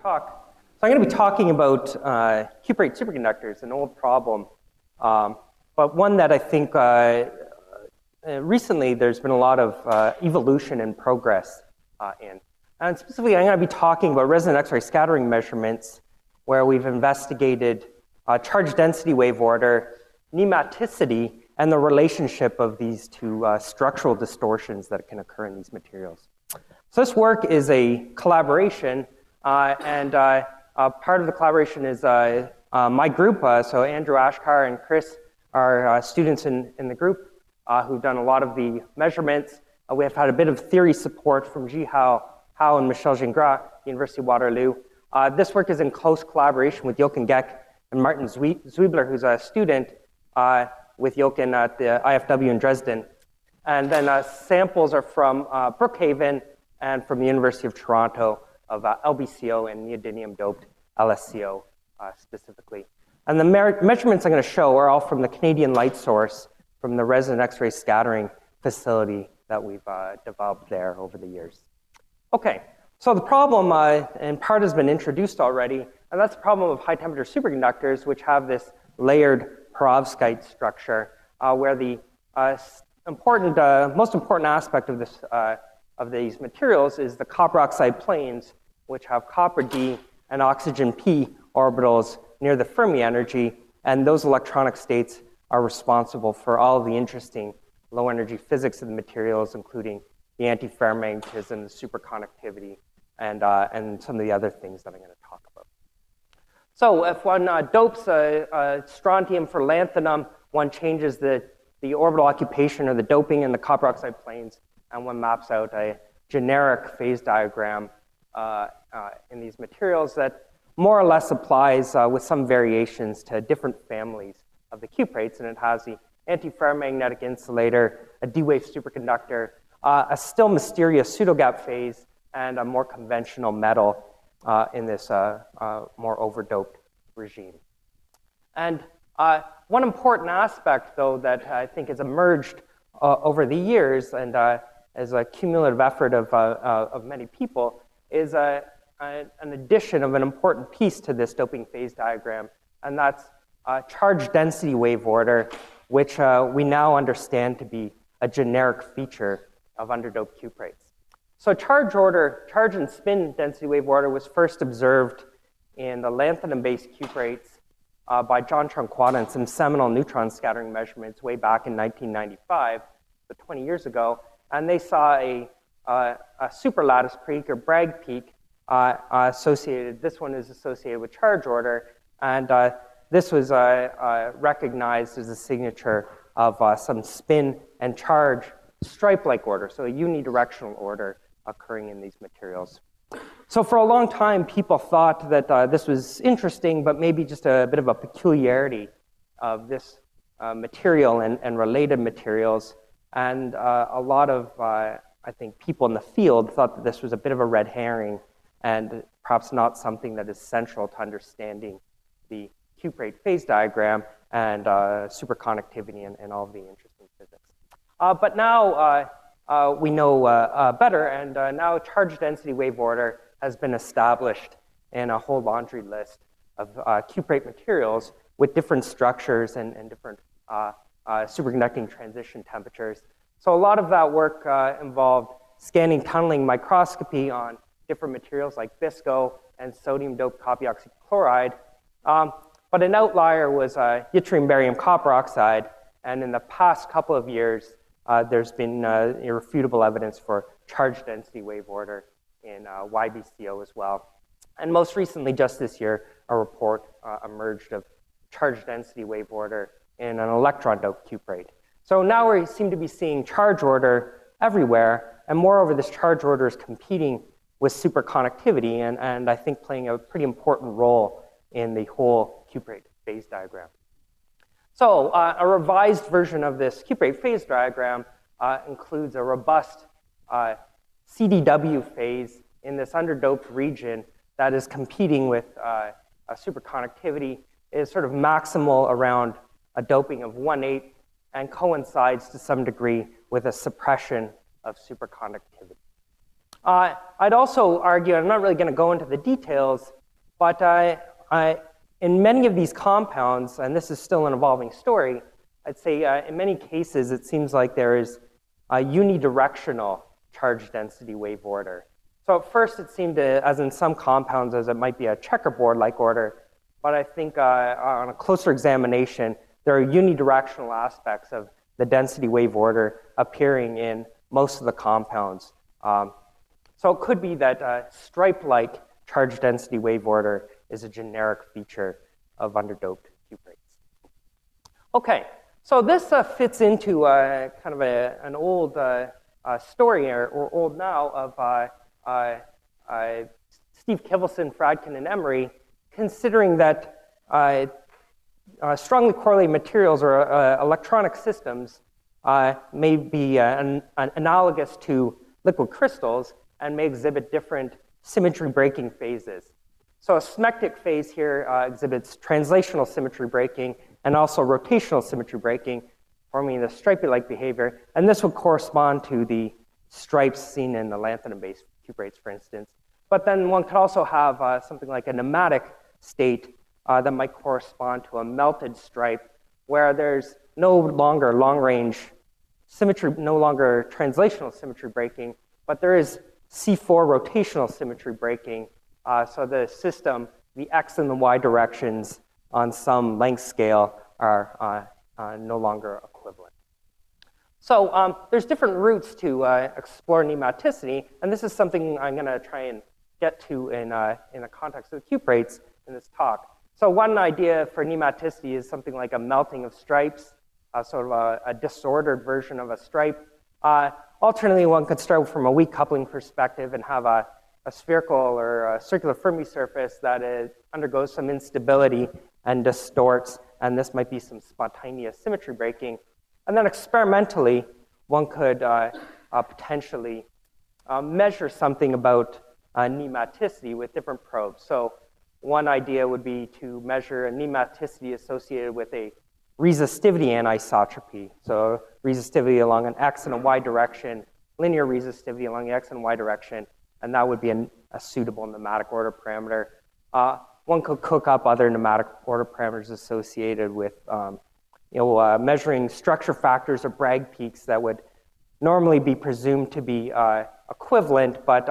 talk. So I'm going to be talking about cuprate superconductors, an old problem, but one that I think recently there's been a lot of evolution and progress in. And specifically, I'm going to be talking about resonant X-ray scattering measurements, where we've investigated charge density wave order, nematicity, and the relationship of these two structural distortions that can occur in these materials. So this work is a collaboration, and part of the collaboration is my group. So Andrew Ashkar and Chris are students in the group who've done a lot of the measurements. We have had a bit of theory support from Ji Hao and Michel Gingras, University of Waterloo. This work is in close collaboration with Jochen Geck and Martin Zwiebler, who's a student with Jochen at the IFW in Dresden. And then samples are from Brookhaven and from the University of Toronto of LBCO and neodymium-doped LSCO specifically. And the measurements I'm going to show are all from the Canadian Light Source from the resonant X-ray scattering facility that we've developed there over the years. Okay, so the problem in part has been introduced already, and that's the problem of high-temperature superconductors, which have this layered perovskite structure, where the most important aspect of this of these materials is the copper oxide planes, which have copper D and oxygen P orbitals near the Fermi energy, and those electronic states are responsible for all of the interesting low-energy physics of the materials, including the antiferromagnetism, the superconductivity, and some of the other things that I'm going to talk about. So if one dopes strontium for lanthanum, one changes the orbital occupation or the doping in the copper oxide planes, and one maps out a generic phase diagram in these materials that more or less applies with some variations to different families of the cuprates, and it has the antiferromagnetic insulator, a D-wave superconductor, a still mysterious pseudogap phase, and a more conventional metal in this more overdoped regime. And one important aspect, though, that I think has emerged over the years and as a cumulative effort of many people is an addition of an important piece to this doping phase diagram, and that's charge density wave order, which we now understand to be a generic feature of underdoped cuprates. So charge and spin density wave order was first observed in the lanthanum-based cuprates by John Tronquois and some seminal neutron scattering measurements way back in 1995, so 20 years ago, and they saw a superlattice peak or Bragg peak associated. This one is associated with charge order, and this was recognized as a signature of some spin and charge stripe-like order, so a unidirectional order occurring in these materials. So for a long time, people thought that this was interesting, but maybe just a bit of a peculiarity of this material and related materials. And a lot of, I think, people in the field thought that this was a bit of a red herring and perhaps not something that is central to understanding the cuprate phase diagram and superconductivity and all of the interesting physics. But now we know better, and now charge density wave order has been established in a whole laundry list of cuprate materials with different structures and different superconducting transition temperatures. So a lot of that work involved scanning tunneling microscopy on different materials like visco and sodium-doped copper oxychloride. But an outlier was yttrium barium copper oxide, and in the past couple of years, there's been irrefutable evidence for charge density wave order in YBCO as well. And most recently, just this year, a report emerged of charge density wave order in an electron-doped cuprate. So now we seem to be seeing charge order everywhere, and moreover, this charge order is competing with superconductivity and I think playing a pretty important role in the whole cuprate phase diagram. So a revised version of this cuprate phase diagram includes a robust CDW phase in this underdoped region that is competing with a superconductivity. It is sort of maximal around a doping of 1/8 and coincides to some degree with a suppression of superconductivity. I'd also argue, and I'm not really going to go into the details, but in many of these compounds, and this is still an evolving story, I'd say in many cases it seems like there is a unidirectional charge density wave order. So at first it seemed to, as in some compounds, as it might be a checkerboard-like order, but I think on a closer examination, there are unidirectional aspects of the density wave order appearing in most of the compounds. So it could be that stripe-like charge density wave order is a generic feature of underdoped cuprates. Okay, so this fits into kind of an old story, or old now, of Steve Kivelson, Fradkin, and Emery, considering that strongly correlated materials or electronic systems may be analogous to liquid crystals and may exhibit different symmetry breaking phases. So a smectic phase here exhibits translational symmetry breaking and also rotational symmetry breaking, forming the stripy-like behavior. And this would correspond to the stripes seen in the lanthanum-based cuprates, for instance. But then one could also have something like a nematic state that might correspond to a melted stripe, where there's no longer long-range symmetry, no longer translational symmetry breaking, but there is C4 rotational symmetry breaking. So the system, the x and the y directions on some length scale are no longer equivalent. So there's different routes to explore nematicity, and this is something I'm going to try and get to in the context of the cuprates in this talk. So one idea for nematicity is something like a melting of stripes, sort of a disordered version of a stripe. Alternately, one could start from a weak coupling perspective and have a spherical or a circular Fermi surface that undergoes some instability and distorts, and this might be some spontaneous symmetry breaking. And then experimentally, one could potentially measure something about nematicity with different probes. So one idea would be to measure a nematicity associated with a resistivity anisotropy. So resistivity along an x and a y direction, linear resistivity along the x and y direction, and that would be a suitable nematic order parameter. One could cook up other nematic order parameters associated with measuring structure factors or Bragg peaks that would normally be presumed to be equivalent, but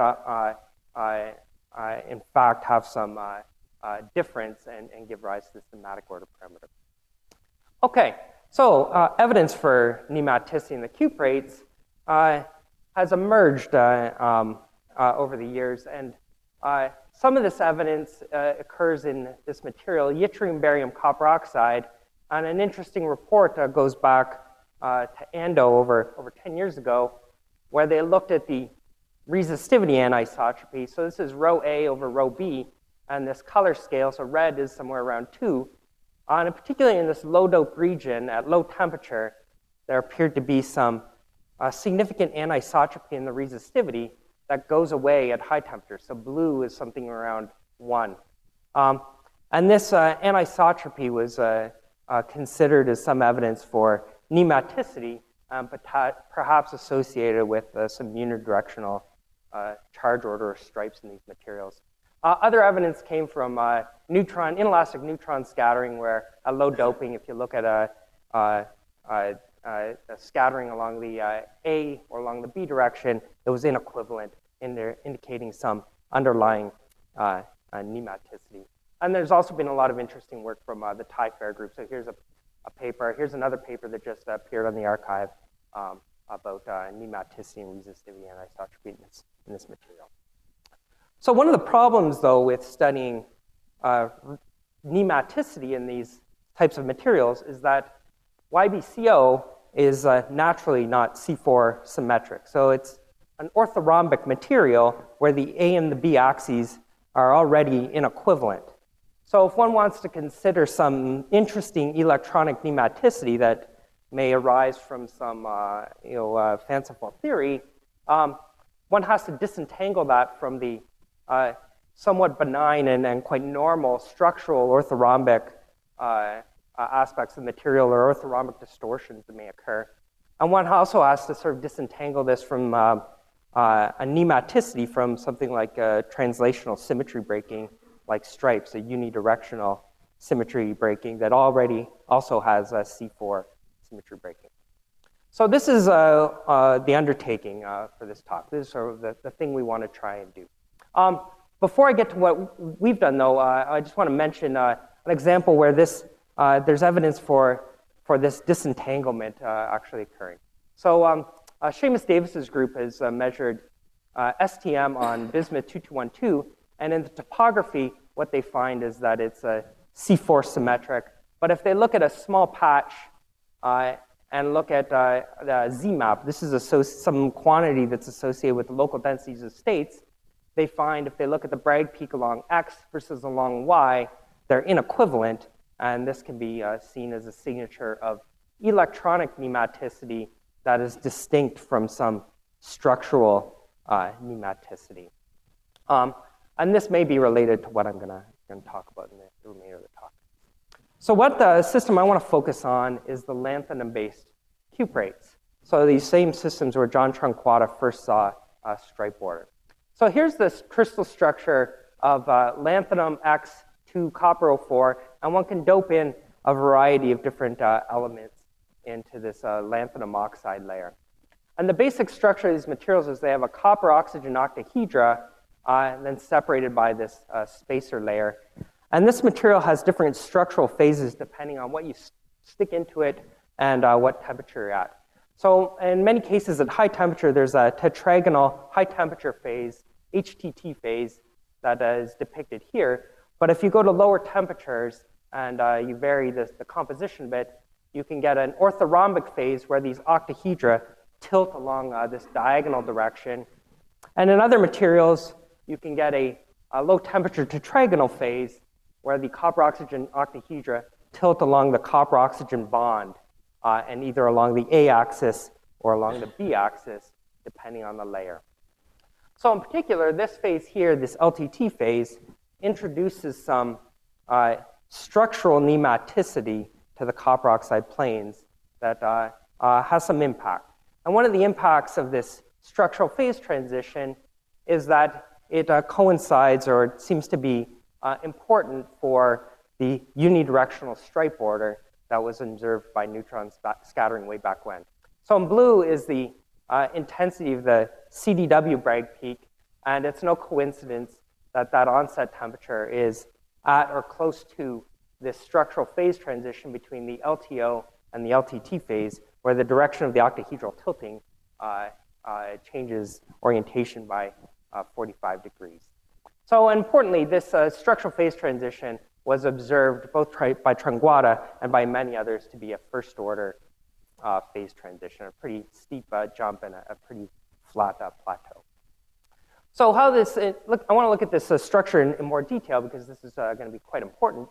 in fact have some difference and give rise to this nematic order parameter. Okay, so evidence for nematicity in the cuprates has emerged over the years, and some of this evidence occurs in this material, yttrium barium copper oxide, and an interesting report goes back to Ando over 10 years ago, where they looked at the resistivity anisotropy. So this is rho A over rho B, and this color scale, so red is somewhere around 2. And particularly in this low-dope region at low temperature, there appeared to be some significant anisotropy in the resistivity that goes away at high temperature. So blue is something around 1. And this anisotropy was considered as some evidence for nematicity, but perhaps associated with some unidirectional charge order or stripes in these materials. Other evidence came from inelastic neutron scattering, where at low doping, if you look at a scattering along the A or along the B direction, it was inequivalent, indicating some underlying nematicity. And there's also been a lot of interesting work from the TIFAIR group. So here's a paper. Here's another paper that just appeared on the archive about nematicity and resistivity anisotropy in this material. So one of the problems, though, with studying nematicity in these types of materials is that YbCO is naturally not C4 symmetric. So it's an orthorhombic material where the A and the B axes are already inequivalent. So if one wants to consider some interesting electronic nematicity that may arise from some fanciful theory, one has to disentangle that from the somewhat benign and quite normal structural orthorhombic aspects of the material or orthorhombic distortions that may occur. And one also has to sort of disentangle this from a nematicity from something like translational symmetry breaking, like stripes, a unidirectional symmetry breaking that already also has C4 symmetry breaking. So this is the undertaking for this talk. This is sort of the thing we want to try and do. Before I get to what we've done, though, I just want to mention an example where there's evidence for this disentanglement actually occurring. So Seamus Davis's group has measured STM on bismuth 2212, and in the topography, what they find is that it's a C4 symmetric. But if they look at a small patch and look at the Z-map, this is some quantity that's associated with the local densities of states, they find if they look at the Bragg peak along X versus along Y, they're inequivalent, and this can be seen as a signature of electronic nematicity that is distinct from some structural nematicity. And this may be related to what I'm going to talk about in the remainder of the talk. So what the system I want to focus on is the lanthanum-based cuprates. So these same systems where John Tronquata first saw a stripe order. So here's this crystal structure of lanthanum X to copper 04, and one can dope in a variety of different elements into this lanthanum oxide layer. And the basic structure of these materials is they have a copper-oxygen octahedra and then separated by this spacer layer. And this material has different structural phases depending on what you stick into it and what temperature you're at. So in many cases at high temperature, there's a tetragonal high temperature phase, HTT phase, that is depicted here. But if you go to lower temperatures and you vary the composition a bit, you can get an orthorhombic phase where these octahedra tilt along this diagonal direction. And in other materials, you can get a low temperature tetragonal phase where the copper-oxygen octahedra tilt along the copper-oxygen bond and either along the A axis or along the B axis, depending on the layer. So in particular, this phase here, this LTT phase, introduces some structural nematicity to the copper oxide planes that has some impact. And one of the impacts of this structural phase transition is that it coincides, or it seems to be important for the unidirectional stripe order that was observed by neutron scattering way back when. So in blue is the intensity of the CDW Bragg peak, and it's no coincidence that that onset temperature is at or close to this structural phase transition between the LTO and the LTT phase, where the direction of the octahedral tilting changes orientation by 45 degrees. So importantly, this structural phase transition was observed both by Tronquata and by many others to be a first order phase transition, a pretty steep jump and a pretty flat plateau. So how this, I want to look at this structure in more detail because this is going to be quite important.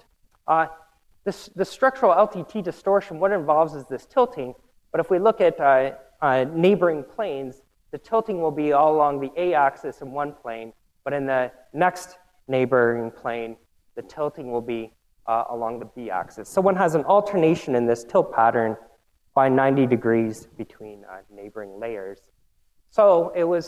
The structural LTT distortion, what it involves is this tilting, but if we look at neighboring planes, the tilting will be all along the A axis in one plane, but in the next neighboring plane, the tilting will be along the B axis. So one has an alternation in this tilt pattern by 90 degrees between neighboring layers. So it was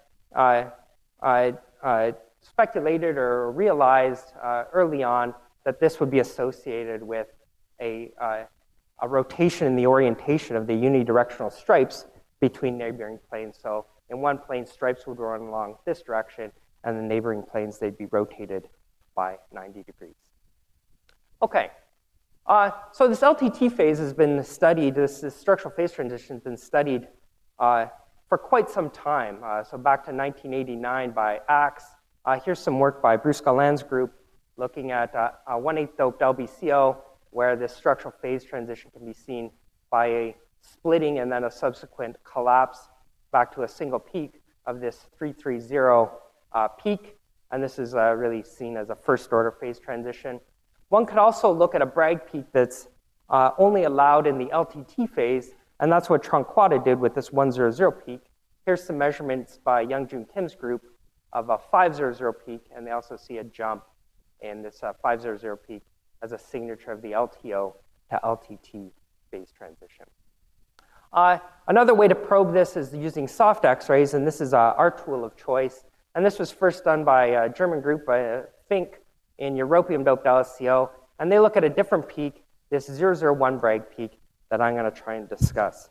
speculated or realized early on that this would be associated with a rotation in the orientation of the unidirectional stripes between neighboring planes. So in one plane, stripes would run along this direction, and the neighboring planes, they'd be rotated by 90 degrees. Okay, so this LTT phase has been studied, this structural phase transition has been studied for quite some time. So back to 1989 by Axe. Here's some work by Bruce Galland's group looking at 1/8 doped LBCO, where this structural phase transition can be seen by a splitting and then a subsequent collapse back to a single peak of this 330 peak. And this is really seen as a first order phase transition. One could also look at a Bragg peak that's only allowed in the LTT phase, and that's what Tronquata did with this 100 peak. Here's some measurements by Young-Joon Kim's group of a 500 peak, and they also see a jump in this 500 peak as a signature of the LTO to LTT phase transition. Another way to probe this is using soft X-rays, and this is our tool of choice. And this was first done by a German group, Fink, in europium-doped LSCO. And they look at a different peak, this 001 Bragg peak that I'm going to try and discuss.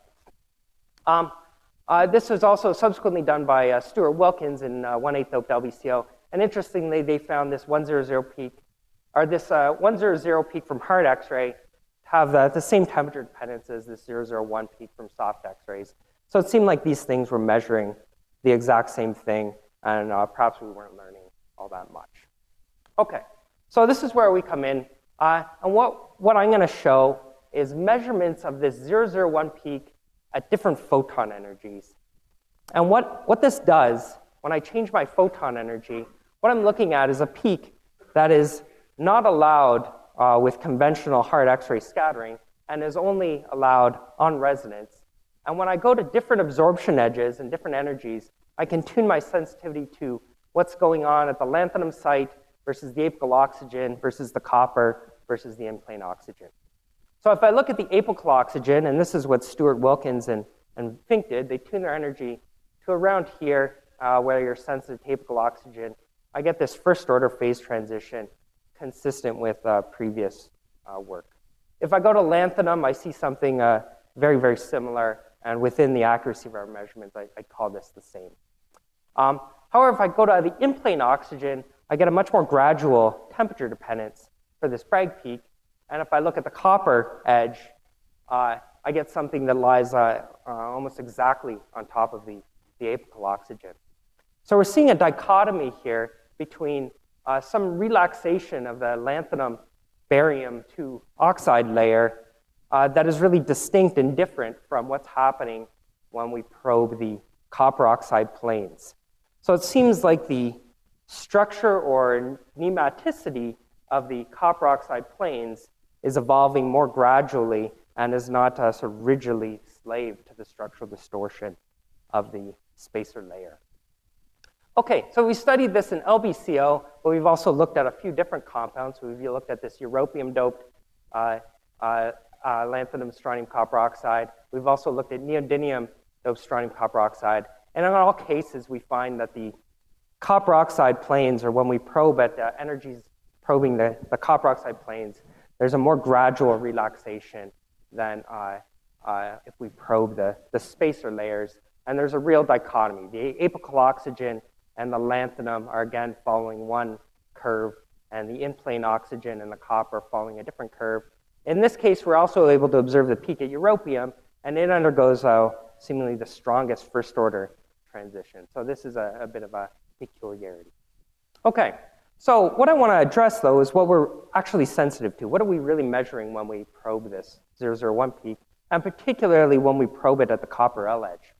This was also subsequently done by Stuart Wilkins in 1/8 doped LBCO. And interestingly, they found this 100 peak, or this 100 peak from hard X-ray have the same temperature dependence as this 001 peak from soft X-rays. So it seemed like these things were measuring the exact same thing, and perhaps we weren't learning all that much. Okay, so this is where we come in. And what I'm going to show is measurements of this 001 peak at different photon energies. And what this does, when I change my photon energy, what I'm looking at is a peak that is not allowed with conventional hard X-ray scattering and is only allowed on resonance. And when I go to different absorption edges and different energies, I can tune my sensitivity to what's going on at the lanthanum site versus the apical oxygen versus the copper versus the in-plane oxygen. So if I look at the apical oxygen, and this is what Stuart Wilkins and Fink did, they tune their energy to around here where you're sensitive to apical oxygen. I get this first order phase transition consistent with previous work. If I go to lanthanum, I see something very, very similar, and within the accuracy of our measurements, I call this the same. However, if I go to the in-plane oxygen, I get a much more gradual temperature dependence for this Bragg peak, and if I look at the copper edge, I get something that lies almost exactly on top of the apical oxygen. So we're seeing a dichotomy here between some relaxation of the lanthanum barium 2 oxide layer that is really distinct and different from what's happening when we probe the copper oxide planes. So it seems like the structure or nematicity of the copper oxide planes is evolving more gradually and is not sort of rigidly slave to the structural distortion of the spacer layer. Okay, so we studied this in LBCO, but we've also looked at a few different compounds. We've looked at this europium-doped lanthanum strontium copper oxide. We've also looked at neodymium-doped strontium copper oxide. And in all cases, we find that the copper oxide planes, or when we probe at energies probing the copper oxide planes, there's a more gradual relaxation than if we probe the spacer layers. And there's a real dichotomy. The apical oxygen and the lanthanum are again following one curve, and the in-plane oxygen and the copper following a different curve. In this case, we're also able to observe the peak at europium, and it undergoes seemingly the strongest first-order transition. So this is a bit of a peculiarity. Okay, so what I want to address, though, is what we're actually sensitive to. What are we really measuring when we probe this 001 peak, and particularly when we probe it at the copper L edge?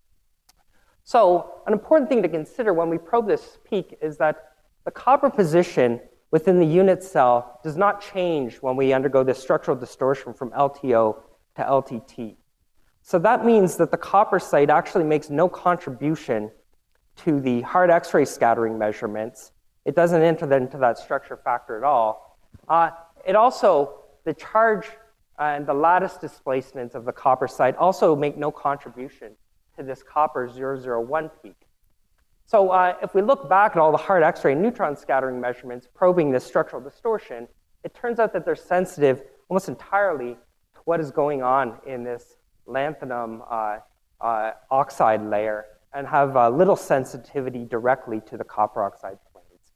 So an important thing to consider when we probe this peak is that the copper position within the unit cell does not change when we undergo this structural distortion from LTO to LTT. So that means that the copper site actually makes no contribution to the hard X-ray scattering measurements. It doesn't enter into that structure factor at all. It also, the charge and the lattice displacements of the copper site also make no contribution to this copper 001 peak. So if we look back at all the hard X-ray neutron scattering measurements probing this structural distortion, it turns out that they're sensitive almost entirely to what is going on in this lanthanum oxide layer and have little sensitivity directly to the copper oxide planes.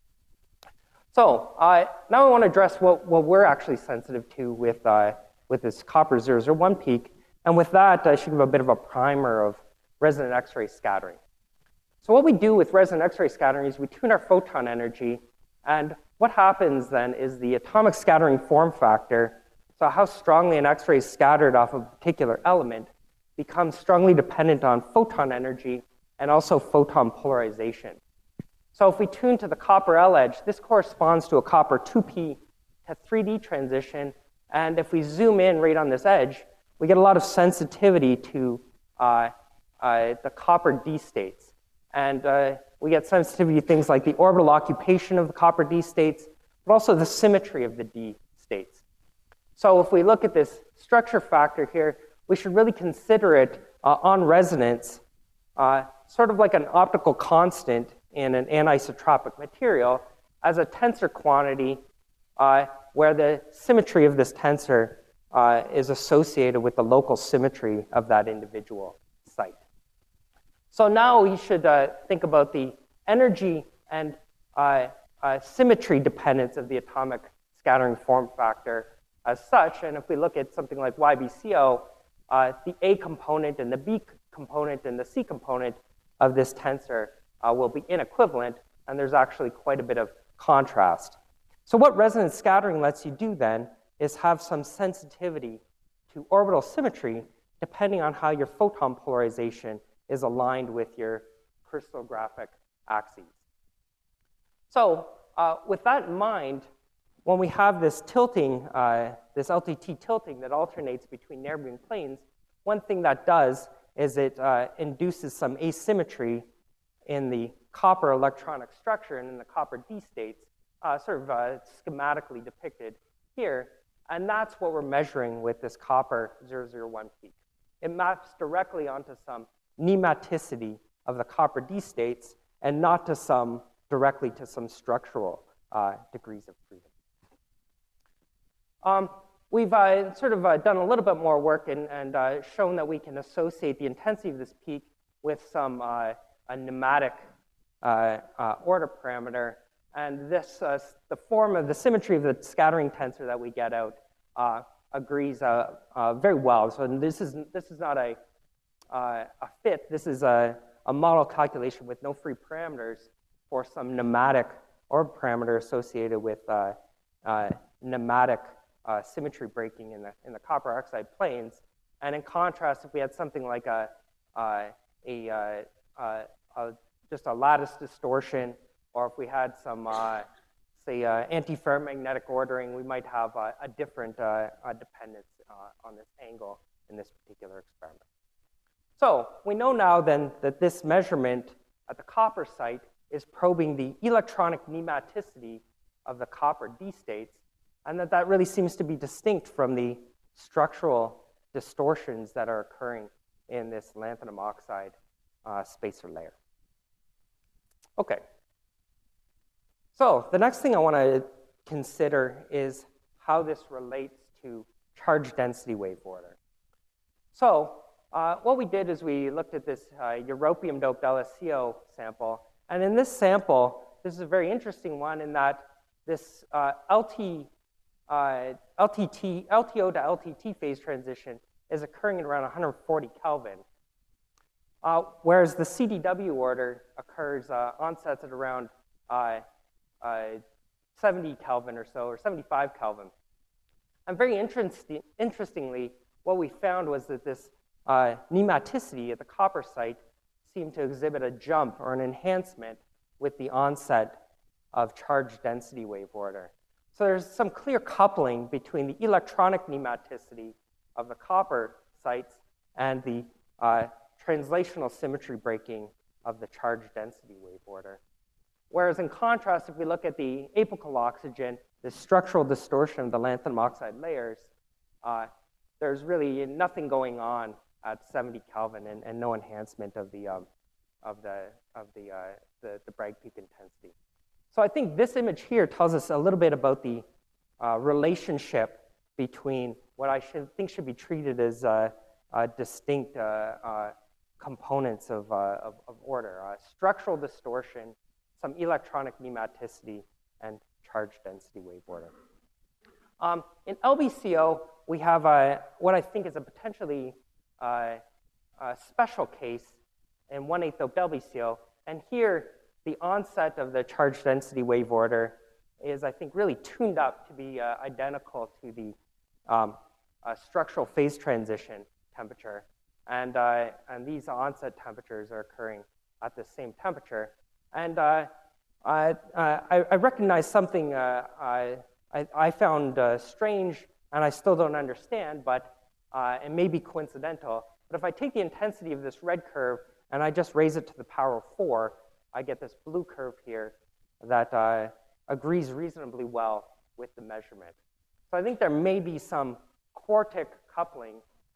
So now I want to address what we're actually sensitive to with this copper 001 peak. And with that, I should give a bit of a primer of resonant X-ray scattering. So what we do with resonant X-ray scattering is we tune our photon energy, and what happens then is the atomic scattering form factor, so how strongly an X-ray is scattered off of a particular element, becomes strongly dependent on photon energy and also photon polarization. So if we tune to the copper L edge, this corresponds to a copper 2p to 3D transition, and if we zoom in right on this edge, we get a lot of sensitivity to the copper D states. And we get sensitivity to things like the orbital occupation of the copper D states, but also the symmetry of the D states. So if we look at this structure factor here, we should really consider it on resonance, sort of like an optical constant in an anisotropic material, as a tensor quantity where the symmetry of this tensor is associated with the local symmetry of that individual site. So now we should think about the energy and symmetry dependence of the atomic scattering form factor as such. And if we look at something like YBCO, the A component and the B component and the C component of this tensor will be inequivalent, and there's actually quite a bit of contrast. So what resonance scattering lets you do then is have some sensitivity to orbital symmetry depending on how your photon polarization is aligned with your crystallographic axes. So with that in mind, when we have this tilting, this LTT tilting that alternates between neighboring planes, one thing that does is it induces some asymmetry in the copper electronic structure and in the copper D states, sort of schematically depicted here. And that's what we're measuring with this copper 001 peak. It maps directly onto some nematicity of the copper D states and not to directly to some structural degrees of freedom. We've sort of done a little bit more work and shown that we can associate the intensity of this peak with some a nematic order parameter. And this, the form of the symmetry of the scattering tensor that we get out agrees very well. So this is not a fit. This is a model calculation with no free parameters for some nematic order parameter associated with nematic symmetry breaking in the copper oxide planes. And in contrast, if we had something like just a lattice distortion, or if we had some, say, anti-ferromagnetic ordering, we might have a different dependence on this angle in this particular experiment. So we know now then that this measurement at the copper site is probing the electronic nematicity of the copper D states, and that really seems to be distinct from the structural distortions that are occurring in this lanthanum oxide spacer layer. Okay. So the next thing I want to consider is how this relates to charge density wave order. So what we did is we looked at this europium-doped LSCO sample. And in this sample, this is a very interesting one in that this LTO to LTT phase transition is occurring at around 140 Kelvin. Whereas the CDW order occurs, onsets at around 70 Kelvin or so, or 75 Kelvin. And very interestingly, what we found was that this nematicity at the copper site seemed to exhibit a jump or an enhancement with the onset of charge density wave order. So there's some clear coupling between the electronic nematicity of the copper sites and the translational symmetry breaking of the charge density wave order. Whereas in contrast, if we look at the apical oxygen, the structural distortion of the lanthanum oxide layers, there's really nothing going on at 70 Kelvin and no enhancement of the Bragg peak intensity. So I think this image here tells us a little bit about the relationship between what I think should be treated as distinct components of order, structural distortion, some electronic nematicity, and charge density wave order. In LBCO, we have what I think is a potentially special case in 1/8 doped LBCO. And here, the onset of the charge density wave order is, I think, really tuned up to be identical to the structural phase transition temperature. And these onset temperatures are occurring at the same temperature. And I recognize something I found strange, and I still don't understand, but it may be coincidental. But if I take the intensity of this red curve and I just raise it to the power of 4, I get this blue curve here that agrees reasonably well with the measurement. So I think there may be some quartic coupling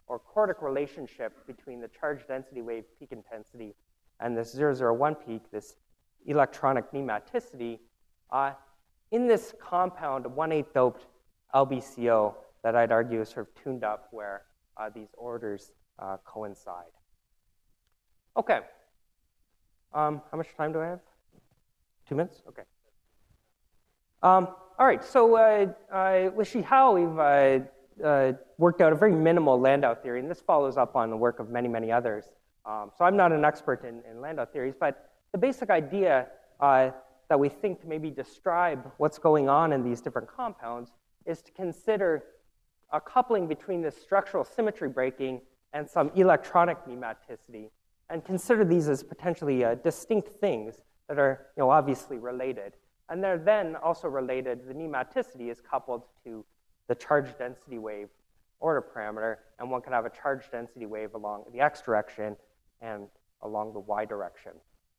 or quartic relationship between the charge density wave peak intensity and this 001 peak, this electronic nematicity, in this compound of 1,8 doped LBCO that I'd argue is sort of tuned up where these orders coincide. Okay. How much time do I have? 2 minutes? Okay. All right, so with Shihao, we've worked out a very minimal Landau theory, and this follows up on the work of many, many others. So I'm not an expert in Landau theories, but the basic idea that we think to maybe describe what's going on in these different compounds is to consider a coupling between this structural symmetry breaking and some electronic nematicity, and consider these as potentially distinct things that are obviously related. And they're then also related, the nematicity is coupled to the charge density wave order parameter, and one can have a charge density wave along the x direction and along the y direction.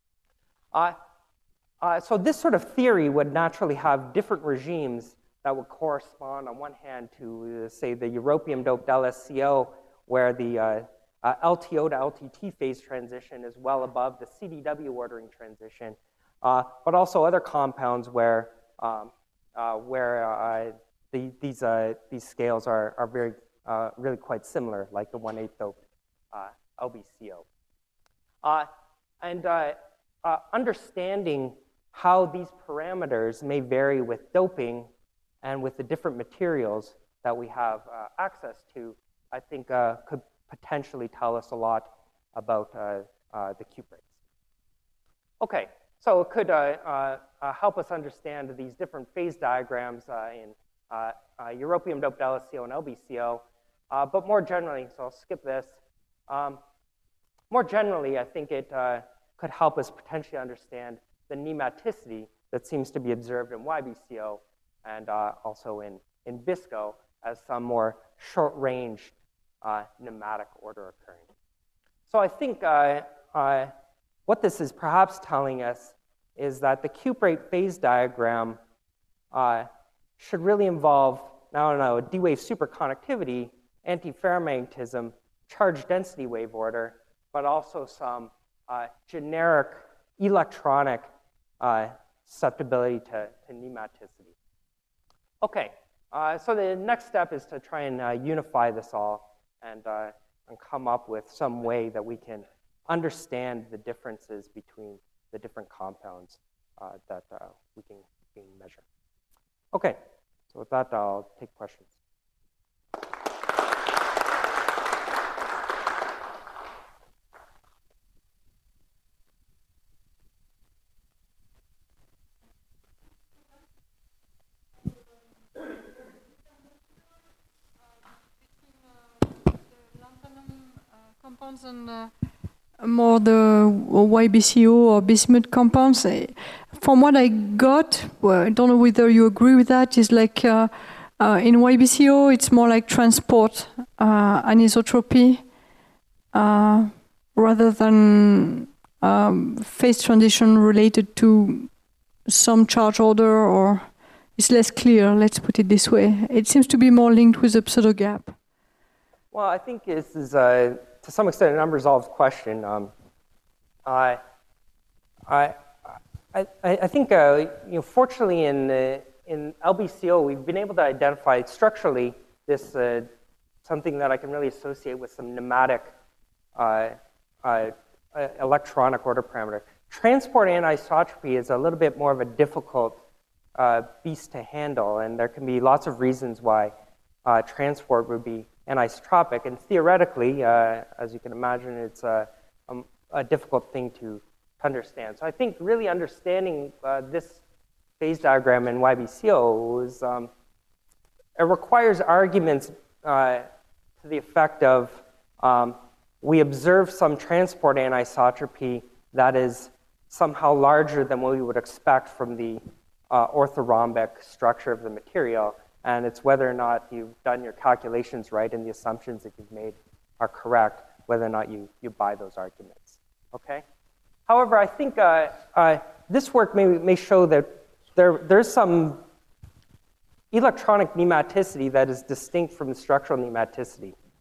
So this sort of theory would naturally have different regimes that would correspond on one hand to, say, the europium-doped LSCO, where the LTO to LTT phase transition is well above the CDW ordering transition, but also other compounds where these scales are very really quite similar, like the 1,8 doped LBCO. Understanding how these parameters may vary with doping and with the different materials that we have access to, I think could potentially tell us a lot about the cuprates. Okay, so it could help us understand these different phase diagrams in europium-doped LSCO and LBCO, but more generally, so I'll skip this. More generally, I think it could help us potentially understand the nematicity that seems to be observed in YBCO and also in BISCO as some more short-range nematic order occurring. So I think what this is perhaps telling us is that the cuprate phase diagram should really involve, now I don't know, D-wave superconductivity, antiferromagnetism, charge density wave order, but also some generic electronic susceptibility to nematicity. Okay, so the next step is to try and unify this all and come up with some way that we can understand the differences between the different compounds that we can measure. Okay, so with that, I'll take questions. Compounds and more the YBCO or bismuth compounds. From what I got, well, I don't know whether you agree with that, is like in YBCO, it's more like transport anisotropy rather than phase transition related to some charge order, or it's less clear, let's put it this way. It seems to be more linked with the pseudo gap. Well, I think this is, to some extent, an unresolved question. I think, fortunately, in LBCO, we've been able to identify structurally this something that I can really associate with some nematic electronic order parameter. Transport anisotropy is a little bit more of a difficult beast to handle, and there can be lots of reasons why transport would be anisotropic, and theoretically, as you can imagine, it's a difficult thing to understand. So I think really understanding this phase diagram in YBCO is, it requires arguments to the effect of we observe some transport anisotropy that is somehow larger than what we would expect from the orthorhombic structure of the material, and it's whether or not you've done your calculations right and the assumptions that you've made are correct, whether or not you buy those arguments, okay? However, I think this work may show that there's some electronic nematicity that is distinct from the structural nematicity.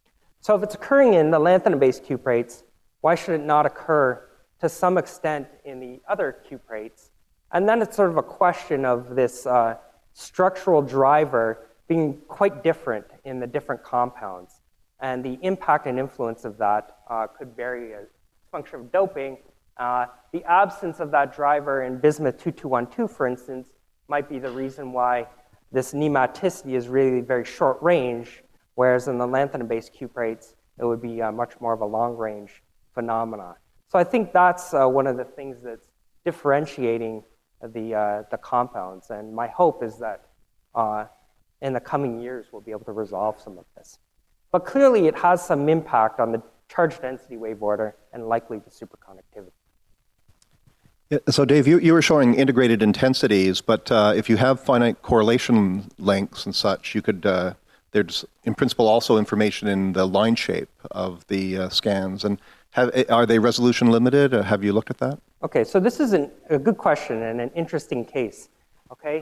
So if it's occurring in the lanthanum-based cuprates, why should it not occur to some extent in the other cuprates? And then it's sort of a question of this structural driver being quite different in the different compounds. And the impact and influence of that could vary as a function of doping. The absence of that driver in bismuth 2212, for instance, might be the reason why this nematicity is really very short range, whereas in the lanthanum-based cuprates, it would be much more of a long-range phenomena. So I think that's one of the things that's differentiating the compounds. And my hope is that in the coming years, we'll be able to resolve some of this. But clearly, it has some impact on the charge density wave order and likely the superconductivity. Yeah, so Dave, you were showing integrated intensities, but if you have finite correlation lengths and such, you could, there's in principle also information in the line shape of the scans. And are they resolution limited? Have you looked at that? Okay, so this is a good question and an interesting case. Okay,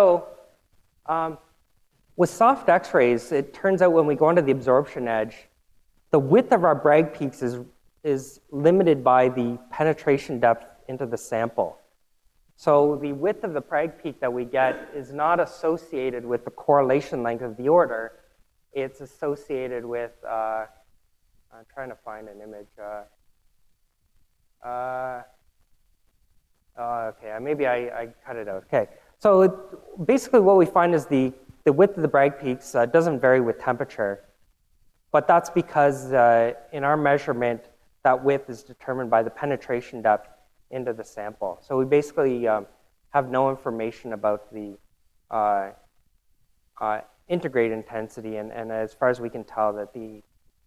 with soft X-rays, it turns out when we go onto the absorption edge, the width of our Bragg peaks is limited by the penetration depth into the sample. So the width of the Bragg peak that we get is not associated with the correlation length of the order. It's associated with, I'm trying to find an image. Okay, maybe I cut it out. Okay, so basically what we find is the width of the Bragg peaks doesn't vary with temperature, but that's because in our measurement, that width is determined by the penetration depth into the sample. So we basically have no information about the integrated intensity, and as far as we can tell, that the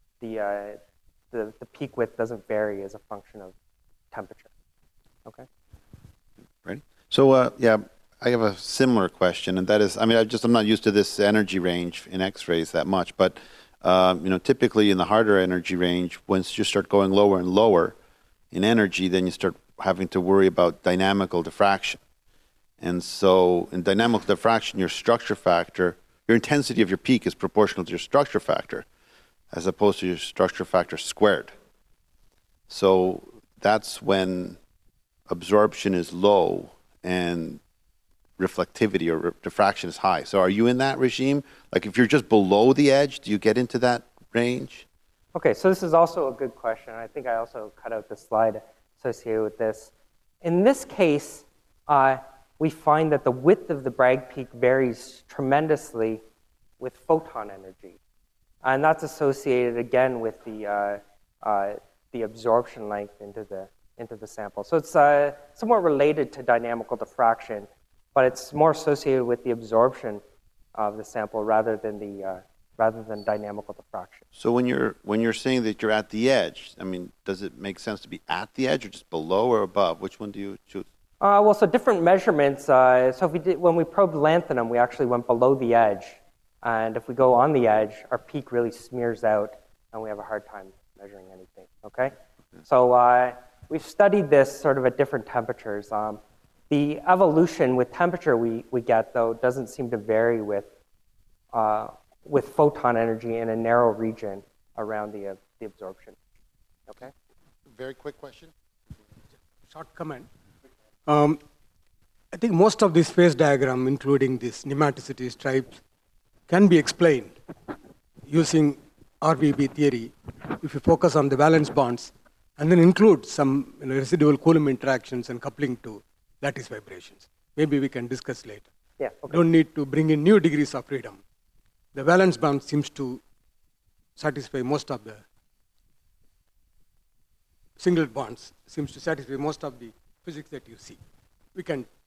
peak width doesn't vary as a function of temperature. Okay. Right. So yeah, I have a similar question, and that is, I mean, I'm not used to this energy range in X-rays that much, but you know, typically in the harder energy range, once you start going lower and lower in energy, then you start having to worry about dynamical diffraction. And so in dynamical diffraction, your structure factor, your intensity of your peak is proportional to your structure factor, as opposed to your structure factor squared. So that's when absorption is low and reflectivity or diffraction is high. So are you in that regime? Like if you're just below the edge, do you get into that range? Okay, so this is also a good question. I think I also cut out the slide associated with this. In this case, we find that the width of the Bragg peak varies tremendously with photon energy. And that's associated again with the absorption length into the sample. So it's somewhat related to dynamical diffraction, but it's more associated with the absorption of the sample rather than dynamical diffraction. So when you're saying that you're at the edge, I mean, does it make sense to be at the edge or just below or above? Which one do you choose? Well, so different measurements. So when we probed lanthanum, we actually went below the edge. And if we go on the edge, our peak really smears out, and we have a hard time measuring anything, okay? So we've studied this sort of at different temperatures. The evolution with temperature we get, though, doesn't seem to vary with photon energy in a narrow region around the absorption, okay? Very quick question. Short comment. I think most of this phase diagram, including this nematicity stripes, can be explained using RBB theory if you focus on the valence bonds and then include some residual Coulomb interactions and coupling to lattice vibrations. Maybe we can discuss later. Yeah, okay. Don't need to bring in new degrees of freedom. The valence band seems to satisfy most of the single bonds, seems to satisfy most of the physics that you see. We can